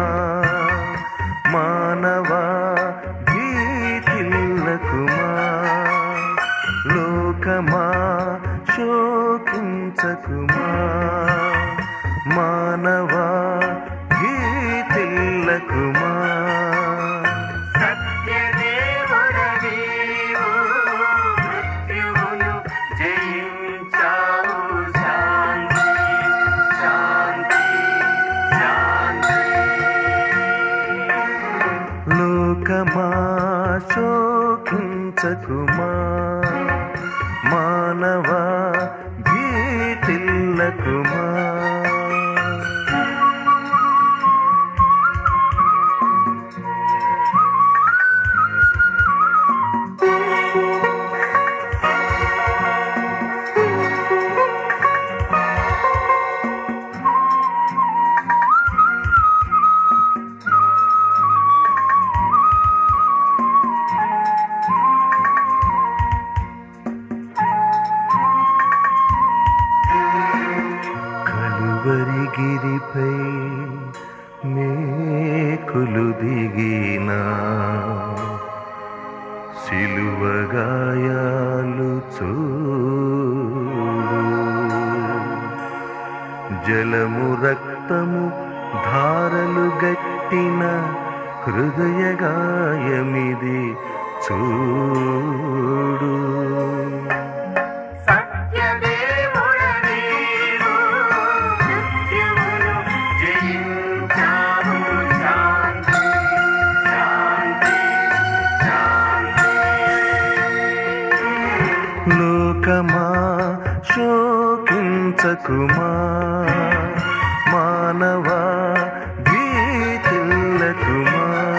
మానవా భీతిల్లకుమా లోకమా శోకించకుమా మానవా భీతిల్లకుమా లోకమా శోకించకుమా మానవా భీతిల్లకుమా కలువరిగిరిపై మేకులు దిగినా సిలువ గాయాలు చూడు జలము రక్తము ధారలు గట్టిన హృదయ గాయమిది చూడు లోకమా శోకించకుమా మానవా భీతిల్లకుమా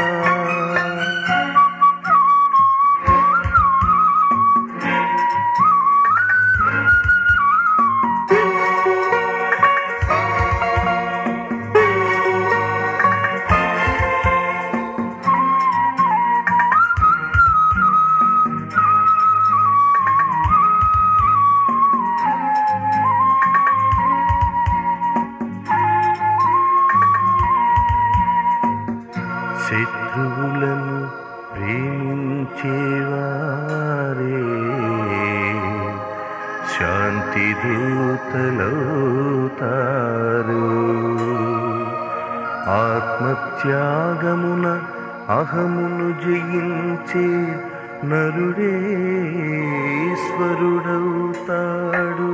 శత్రువులను ప్రేమించేవారే శాంతి దూతలవుతారు ఆత్మత్యాగమున అహమును జయించే నరుడే ఈశ్వరుడవుతాడు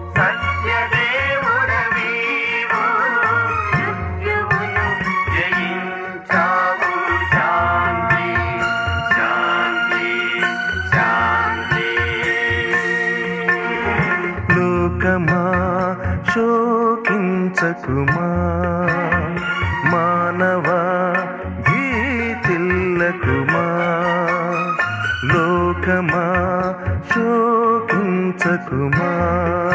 లోకమా శోకించకుమా మానవా భీతిల్లకుమా లోకమా శోకించకుమా